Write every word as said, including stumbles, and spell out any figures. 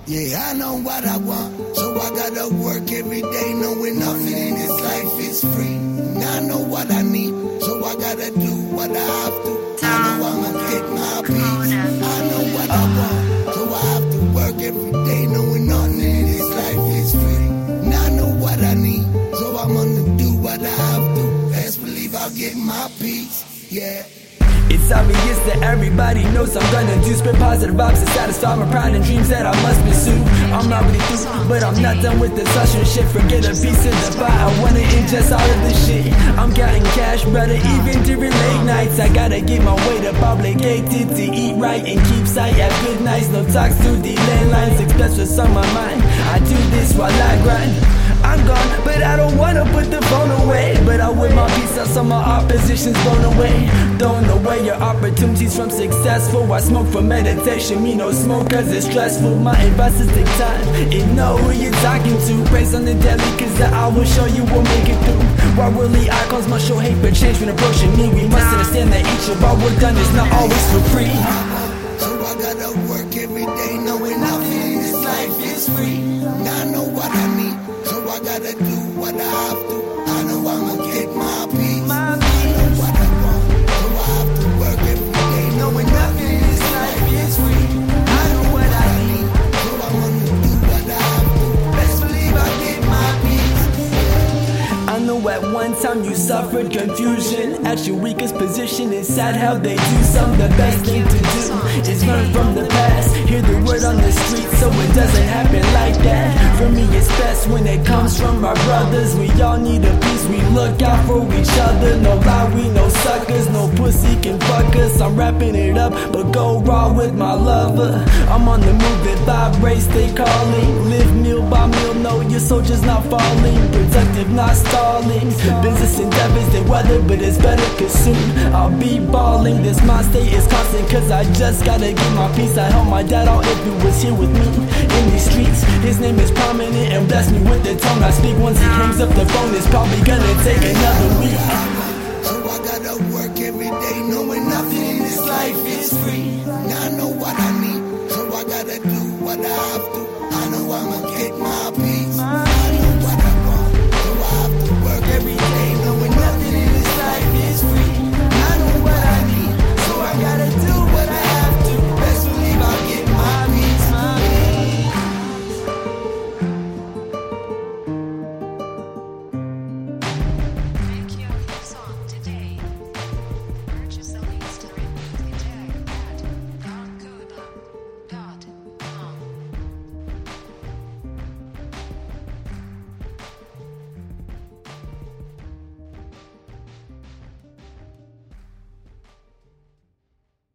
Yeah, I know what I want, so I gotta work every day, knowing nothing in this life is free. Now I know what I need, so I gotta do what I have to. I know I'ma get my peace. I know what I want, so I have to work every day, knowing nothing in this life is free. Now I know what I need, so I'm gonna do what I have to. Best believe I'll get my peace, yeah. It's obvious that everybody knows I'm gonna do Spread positive vibes to satisfy my pride and dreams that I must pursue. I'm not really through, but I'm not done with this hustling shit. Forget a piece of the pie, I wanna ingest all of this shit. I'm counting cash, brother, even during late nights. I gotta get my way to obligated to eat right and keep sight at good nights. No talks to the landlines, express what's on my mind. I do this while I grind. I'm gone, but I don't wanna put the phone away. But I wear my peace out so my opposition's blown away. Throwing away your opportunities from successful. I smoke for meditation, me no smoke cause it's stressful. My advice is take time and know who you're talking to. Praise on the daily cause the I will show you will make it through. While really icons must show hate but change when approaching me. We must understand that each of our work done is not always for free. So I gotta work every day knowing nothing in this life is free. Now I know what I need, so I gotta do what I have to. I know I'ma get my peace. I know what I want, so I have to work every day knowing nothing in this life is free. I know what I need, so I'm gonna do what I have to. Best believe I get my peace. I know at one time you suffered confusion. At your weakest position, it's sad how they do some. The best thing to do is learn from the past. Hear the word on the street so it doesn't happen like that. For me it's best when it comes from our brothers. We all need a piece, we look out for each other. No lie, we no suckers, no pussy can fuck us. I'm wrapping it up, but go raw with my lover. I'm on the move, it vibrates, stay calling. Live meal by meal, know your soldier's not falling. Productive, not stalling. Business endeavors, they weather, but it's better cause soon I'll be balling. This mind state is constant cause I just gotta get my peace. I help my dad out if he was here with me in these streets. His name is prominent and bless me with the tongue I speak. Once he hangs up the phone, it's probably gonna take another week. So I gotta work every day knowing nothing in this life is free. Now I know what I need, so I gotta do what I have to.